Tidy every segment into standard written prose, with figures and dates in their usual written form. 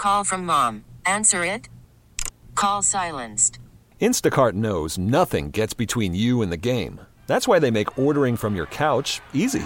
Call from mom. Answer it. Call silenced. Instacart knows nothing gets between you and the game. That's why they make ordering from your couch easy.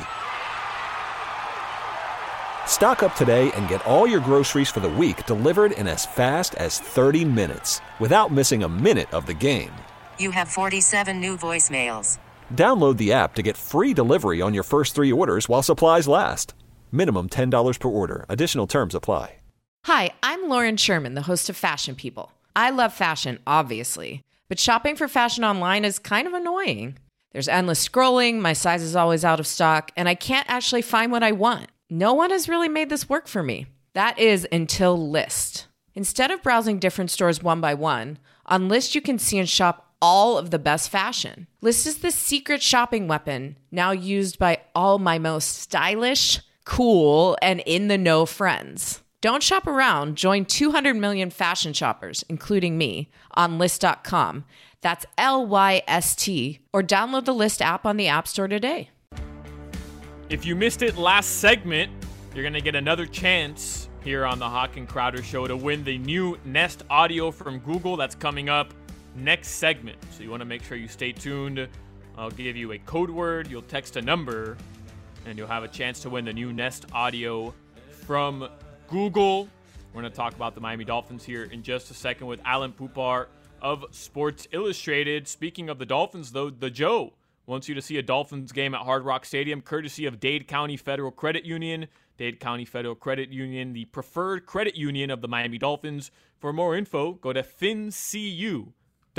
Stock up today and get all your groceries for the week delivered in as fast as 30 minutes without missing a minute of the game. You have 47 new voicemails. Download the app to get free delivery on your first 3 orders while supplies last. Minimum $10 per order. Additional terms apply. Hi, I'm Lauren Sherman, the host of Fashion People. I love fashion, obviously, but shopping for fashion online is kind of annoying. There's endless scrolling, my size is always out of stock, and I can't actually find what I want. No one has really made this work for me. That is until Lyst. Instead of browsing different stores one by one, on Lyst you can see and shop all of the best fashion. Lyst is the secret shopping weapon now used by all my most stylish, cool, and in-the-know friends. Don't shop around. Join 200 million fashion shoppers, including me, on Lyst.com. That's Lyst, or download the Lyst app on the App Store today. If you missed it last segment, you're going to get another chance here on the Hawk and Crowder Show to win the new Nest Audio from Google. That's coming up next segment. So you want to make sure you stay tuned. I'll give you a code word. You'll text a number, and you'll have a chance to win the new Nest Audio from Google. We're going to talk about the Miami Dolphins here in just a second with Alan Poupart of Sports Illustrated. Speaking of the Dolphins, though, the Joe wants you to see a Dolphins game at Hard Rock Stadium, courtesy of Dade County Federal Credit Union. Dade County Federal Credit Union, the preferred credit union of the Miami Dolphins. For more info, go to fincu.com,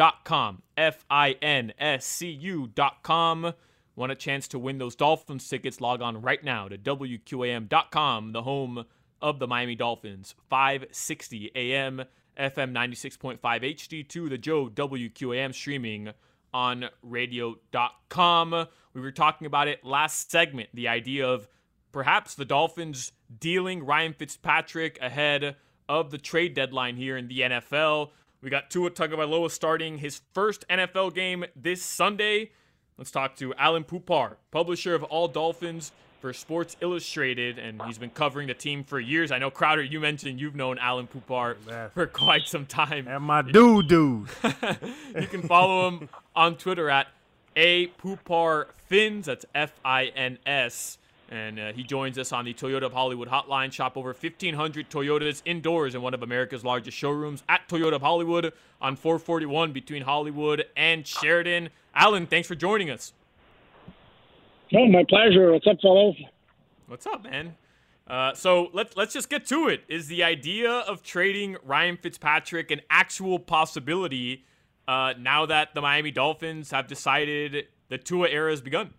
FINSCU.com. Want a chance to win those Dolphins tickets? Log on right now to WQAM.com, the home of the Miami Dolphins. 560 AM, FM 96.5 HD2, the Joe WQAM, streaming on radio.com. We were talking about it last segment, the idea of perhaps the Dolphins dealing Ryan Fitzpatrick ahead of the trade deadline here in the NFL. We got Tua Tagovailoa starting his first NFL game this Sunday. Let's talk to Alan Poupart, publisher of All Dolphins for Sports Illustrated, and he's been covering the team for years. I know, Crowder, you mentioned you've known Alan Poupart for quite some time. And my dude. You can follow him on Twitter at @PoupartFins. That's FINS. And he joins us on the Toyota of Hollywood hotline. Shop over 1,500 Toyotas indoors in one of America's largest showrooms at Toyota of Hollywood on 441 between Hollywood and Sheridan. Alan, thanks for joining us. Oh, my pleasure. What's up, fellas? What's up, man? So let's just get to it. Is the idea of trading Ryan Fitzpatrick an actual possibility now that the Miami Dolphins have decided the Tua era has begun?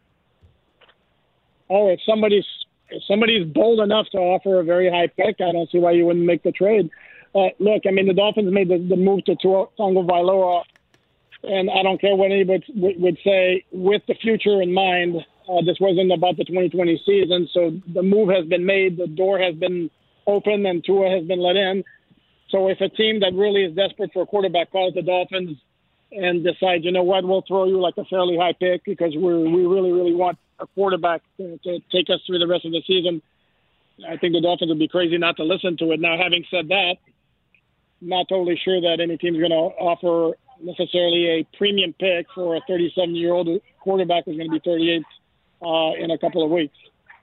Oh, if somebody's bold enough to offer a very high pick, I don't see why you wouldn't make the trade. Look, I mean, the Dolphins made the move to Tua Tagovailoa, and I don't care what anybody would say, with the future in mind. This wasn't about the 2020 season, so the move has been made, the door has been opened, and Tua has been let in. So if a team that really is desperate for a quarterback calls the Dolphins and decides, you know what, we'll throw you like a fairly high pick because we really, really want a quarterback to take us through the rest of the season, I think the Dolphins would be crazy not to listen to it. Now, having said that, not totally sure that any team's going to offer necessarily a premium pick for a 37-year-old quarterback who's going to be 38 in a couple of weeks.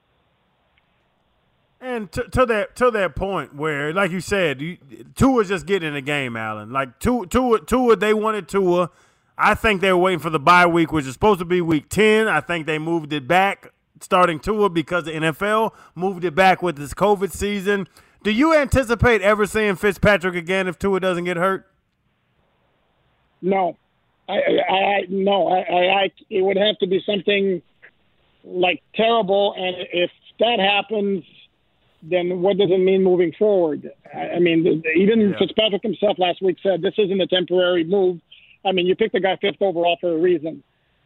And to that point where, like you said, Tua's just getting in the game, Alan. Like Tua, they wanted Tua. I think they were waiting for the bye week, which is supposed to be week 10. I think they moved it back, starting Tua, because the NFL moved it back with this COVID season. Do you anticipate ever seeing Fitzpatrick again if Tua doesn't get hurt? No. It would have to be something like terrible, and if that happens, then what does it mean moving forward? I mean, even Fitzpatrick himself last week said this isn't a temporary move. I mean, you picked the guy 5th overall for a reason.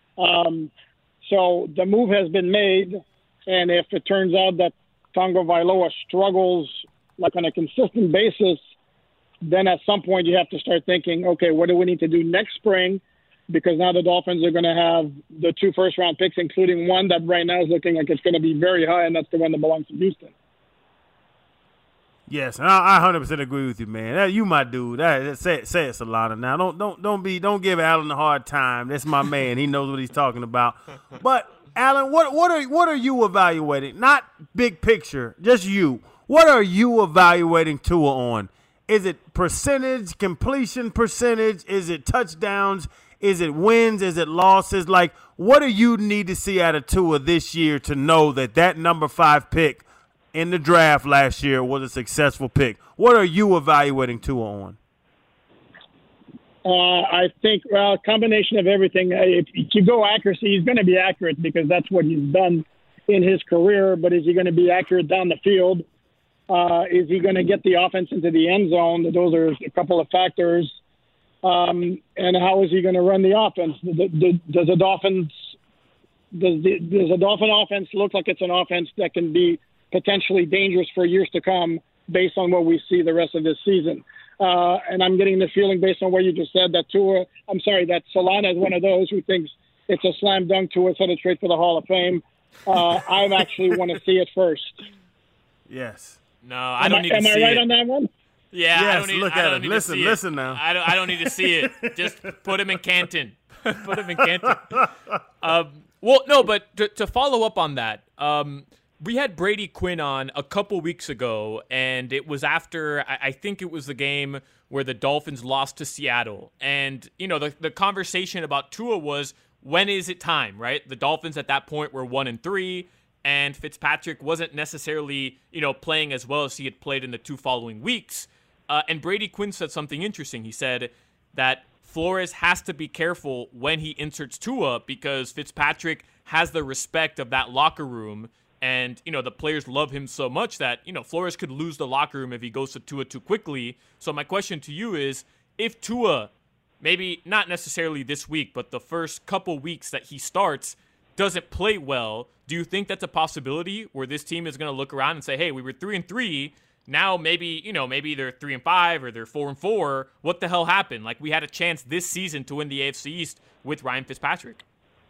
So the move has been made, and if it turns out that Tagovailoa struggles like on a consistent basis, then at some point you have to start thinking, okay, what do we need to do next spring? Because now the Dolphins are going to have the 2 first-round picks, including one that right now is looking like it's going to be very high, and that's the one that belongs to Houston. Yes, and I 100% agree with you, man. You my dude. Say it, Solana. Now, don't give Alan a hard time. That's my man. He knows what he's talking about. But Alan, what are you evaluating? Not big picture, just you. What are you evaluating Tua on? Is it percentage, completion percentage? Is it touchdowns? Is it wins? Is it losses? Like, what do you need to see out of Tua this year to know that number 5 pick in the draft last year was a successful pick? What are you evaluating Tua on? I think, a combination of everything. If you go accuracy, he's going to be accurate because that's what he's done in his career. But is he going to be accurate down the field? Is he going to get the offense into the end zone? Those are a couple of factors. And how is he going to run the offense? Does a Dolphin offense look like it's an offense that can be potentially dangerous for years to come based on what we see the rest of this season? And I'm getting the feeling based on what you just said that Solana is one of those who thinks it's a slam dunk Tua headed straight for the Hall of Fame. I actually want to see it first. Yes. No, I don't need to see it. Am I right on that one? Yeah, yes, I don't need, look I at don't him. need Listen, to see listen it. now. I don't need to see it. Just put him in Canton. Put him in Canton. Well, no, but to follow up on that, we had Brady Quinn on a couple weeks ago, and it was after, I think it was the game where the Dolphins lost to Seattle. And, the conversation about Tua was, when is it time, right? The Dolphins at that point were 1-3, and Fitzpatrick wasn't necessarily, playing as well as he had played in the 2 following weeks. And Brady Quinn said something interesting. He said that Flores has to be careful when he inserts Tua because Fitzpatrick has the respect of that locker room. And, the players love him so much that, Flores could lose the locker room if he goes to Tua too quickly. So my question to you is, if Tua, maybe not necessarily this week, but the first couple weeks that he starts, doesn't play well, do you think that's a possibility where this team is going to look around and say, hey, we were 3-3, now maybe they're 3-5 or they're 4-4. What the hell happened? Like, we had a chance this season to win the AFC East with Ryan Fitzpatrick.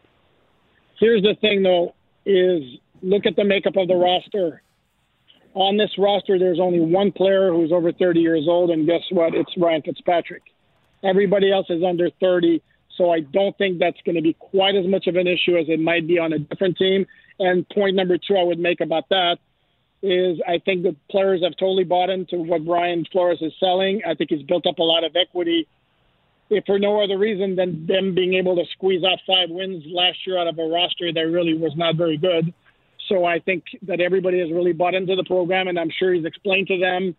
Here's the thing, though, is look at the makeup of the roster. On this roster, there's only one player who's over 30 years old, and guess what? It's Ryan Fitzpatrick. Everybody else is under 30, so I don't think that's going to be quite as much of an issue as it might be on a different team. And point number 2 I would make about that is I think the players have totally bought into what Brian Flores is selling. I think he's built up a lot of equity, if for no other reason than them being able to squeeze out 5 wins last year out of a roster that really was not very good. So I think that everybody has really bought into the program, and I'm sure he's explained to them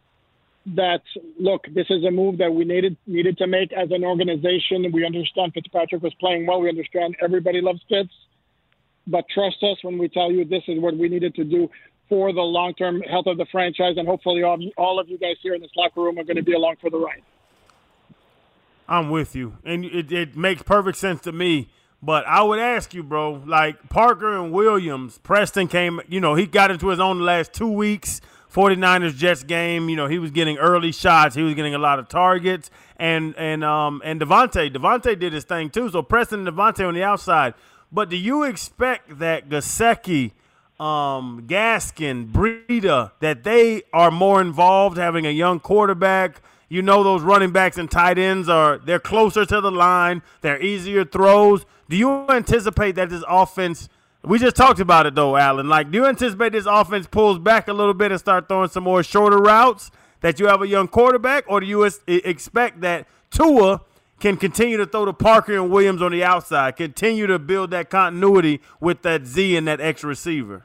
that, look, this is a move that we needed to make as an organization. We understand Fitzpatrick was playing well. We understand everybody loves Fitz. But trust us when we tell you this is what we needed to do for the long-term health of the franchise, and hopefully all of you guys here in this locker room are going to be along for the ride. I'm with you, and it makes perfect sense to me. But I would ask you, bro, like Parker and Williams, Preston came, he got into his own the last 2 weeks, 49ers-Jets game. He was getting early shots. He was getting a lot of targets. And Devontae did his thing too. So Preston and Devontae on the outside. But do you expect that Gesicki, Gaskin, Breida, that they are more involved having a young quarterback? Those running backs and tight ends they're closer to the line. They're easier throws. Do you anticipate that this offense, we just talked about it though, Alan, do you anticipate this offense pulls back a little bit and start throwing some more shorter routes, that you have a young quarterback, or do you expect that Tua can continue to throw to Parker and Williams on the outside, continue to build that continuity with that Z and that X receiver?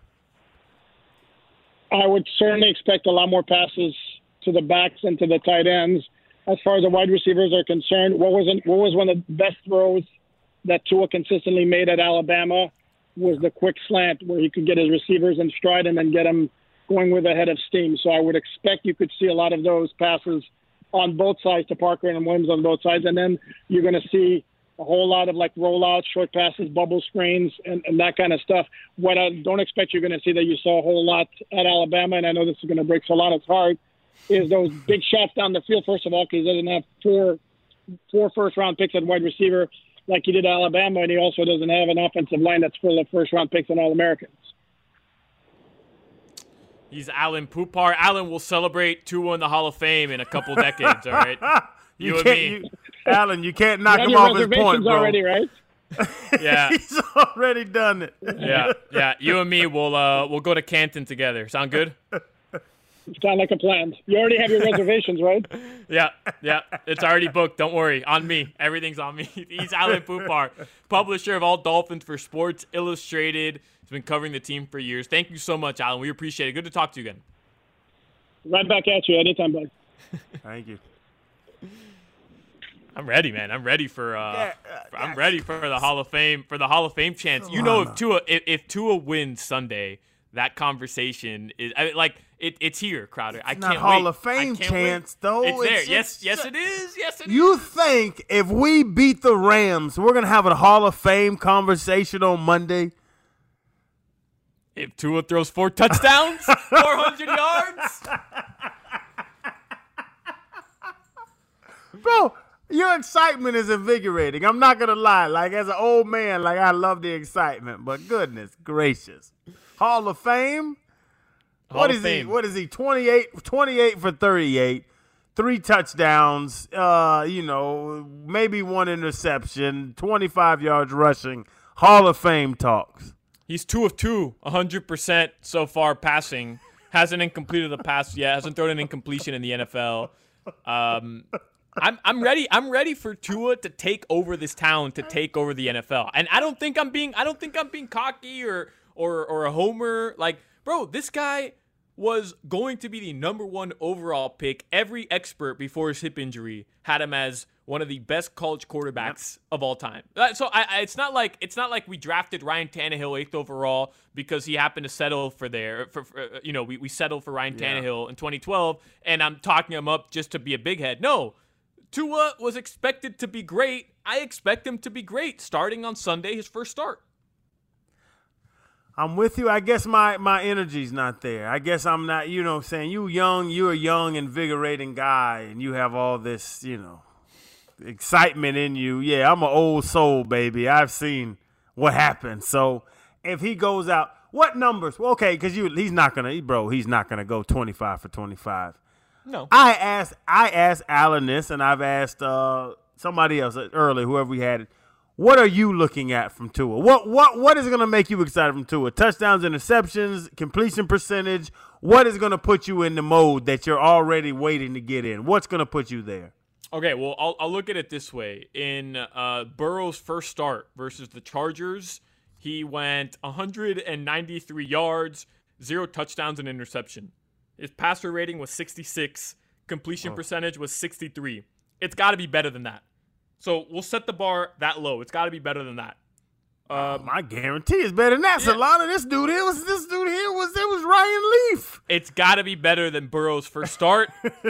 I would certainly expect a lot more passes to the backs and to the tight ends. As far as the wide receivers are concerned, what was one of the best throws that Tua consistently made at Alabama was the quick slant where he could get his receivers in stride and then get them going with a head of steam. So I would expect you could see a lot of those passes on both sides to Parker and Williams on both sides. And then you're going to see a whole lot of rollouts, short passes, bubble screens, and that kind of stuff. What I don't expect you're going to see that you saw a whole lot at Alabama, and I know this is going to break Solana's heart, is those big shots down the field, first of all, because he doesn't have four first-round picks at wide receiver like he did at Alabama, and he also doesn't have an offensive line that's full of first-round picks and All-Americans. He's Alan Poupar. Alan will celebrate Tua in the Hall of Fame in a couple decades, all right? You and me. Alan, you can't knock You him have off your his point, reservations bro. already, right? Yeah. He's already done it. Yeah. You and me we'll go to Canton together. Sound good? Sound like a plan. You already have your reservations, right? Yeah. It's already booked. Don't worry. On me. Everything's on me. He's Alan Poupar, publisher of All Dolphins for Sports Illustrated. He's been covering the team for years. Thank you so much, Alan. We appreciate it. Good to talk to you again. Right back at you anytime, bud. Thank you. I'm ready, man. I'm ready for I'm ready for the Hall of Fame chance. You know, if Tua wins Sunday, that conversation is it's here, Crowder. I can't wait. Hall of Fame chance though. It's there. Yes, it is. Yes, it is. You think if we beat the Rams, we're gonna have a Hall of Fame conversation on Monday? If Tua throws 4 touchdowns, 400 yards, bro. Your excitement is invigorating. I'm not gonna lie. Like as an old man, like I love the excitement. But goodness gracious, Hall of Fame. What is he? 28 for 38, 3 touchdowns. Maybe 1 interception, 25 yards rushing. Hall of Fame talks. He's 2 of 2, 100% so far passing. Hasn't completed a pass yet. Hasn't thrown an incompletion in the NFL. I'm ready. I'm ready for Tua to take over this town, to take over the NFL. And I don't think I'm being cocky or a homer. Like, bro, this guy was going to be the #1 overall pick. Every expert before his hip injury had him as one of the best college quarterbacks of all time. So it's not like we drafted Ryan Tannehill 8th overall because he happened to settle we settled for Ryan Tannehill in 2012, and I'm talking him up just to be a big head. No. Tua was expected to be great. I expect him to be great starting on Sunday, his first start. I'm with you. I guess my energy's not there. I guess I'm not, saying you're a young, invigorating guy, and you have all this, excitement in you. Yeah, I'm an old soul, baby. I've seen what happened. So if he goes out, what numbers? Well, okay, because he's not gonna go 25 for 25. No. I asked Alan this, and I've asked somebody else earlier, whoever we had it. What are you looking at from Tua? What is going to make you excited from Tua? Touchdowns, interceptions, completion percentage. What is going to put you in the mode that you're already waiting to get in? What's going to put you there? Okay, well, I'll look at it this way. In Burrow's first start versus the Chargers, he went 193 yards, 0 touchdowns, and interception. His passer rating was 66. Completion percentage was 63. It's got to be better than that. So we'll set the bar that low. It's got to be better than that. My guarantee is better than that. Yeah. Solana, this dude here was Ryan Leaf. It's got to be better than Burrow's first start.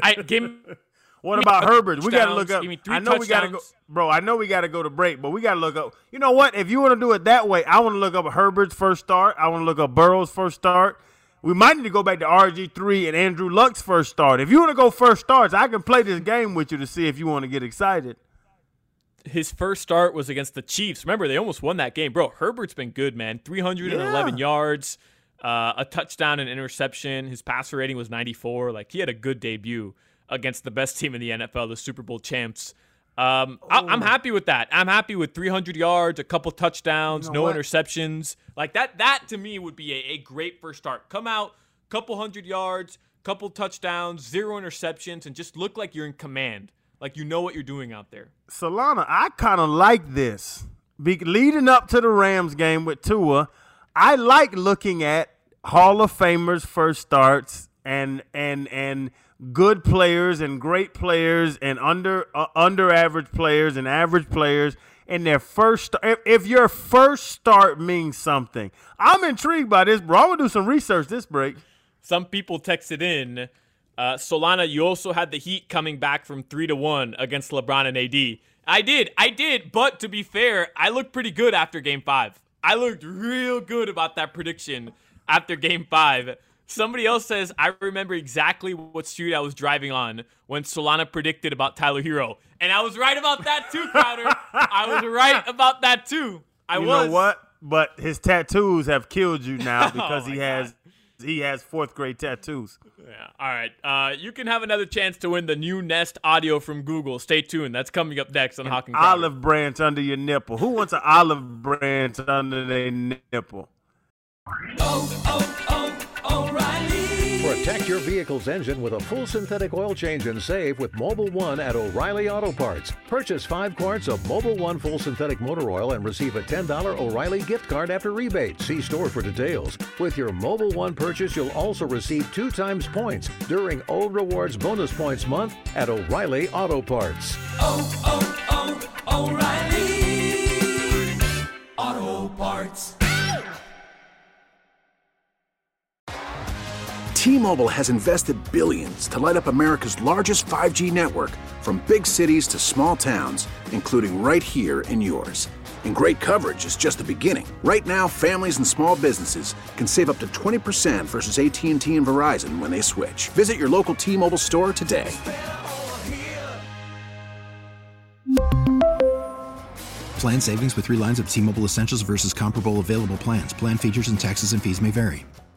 What about Herbert? We got to look up. I know we got to go, bro. I know we got to go to break, but we got to look up. You know what? If you want to do it that way, I want to look up Herbert's first start. I want to look up Burrow's first start. We might need to go back to RG3 and Andrew Luck's first start. If you want to go first starts, I can play this game with you to see if you want to get excited. His first start was against the Chiefs. Remember, they almost won that game. Bro, Herbert's been good, man. 311 yards, a touchdown and interception. His passer rating was 94. Like, he had a good debut against the best team in the NFL, the Super Bowl champs. I'm happy with that. I'm happy with 300 yards, a couple touchdowns, no interceptions. Like that to me would be a great first start. Come out, couple 100 yards, couple touchdowns, 0 interceptions, and just look like you're in command. Like you know what you're doing out there. Solana, I kind of like this. Leading up to the Rams game with Tua, I like looking at Hall of Famers first starts and good players and great players and under average players and average players in their first if your first start means something. I'm intrigued by this, bro. I'm going to do some research this break. Some people texted in, Solana, you also had the Heat coming back from 3-1 against LeBron and AD. I did, but to be fair, I looked pretty good after Game 5. I looked real good about that prediction after Game 5. Somebody else says, I remember exactly what street I was driving on when Solana predicted about Tyler Hero. And I was right about that too, Crowder. I was right about that too. You know what? But his tattoos have killed you now because he has fourth-grade tattoos. Yeah. All right. You can have another chance to win the new Nest audio from Google. Stay tuned. That's coming up next on Hawk and Crowder. Olive branch under your nipple. Who wants an olive branch under their nipple? O'Reilly. Protect your vehicle's engine with a full synthetic oil change and save with Mobil 1 at O'Reilly Auto Parts. Purchase 5 quarts of Mobil 1 full synthetic motor oil and receive a $10 O'Reilly gift card after rebate. See store for details. With your Mobil 1 purchase, you'll also receive 2 times points during O Rewards Bonus Points Month at O'Reilly Auto Parts. O'Reilly Auto Parts. T-Mobile has invested billions to light up America's largest 5G network, from big cities to small towns, including right here in yours. And great coverage is just the beginning. Right now, families and small businesses can save up to 20% versus AT&T and Verizon when they switch. Visit your local T-Mobile store today. Plan savings with 3 lines of T-Mobile Essentials versus comparable available plans. Plan features and taxes and fees may vary.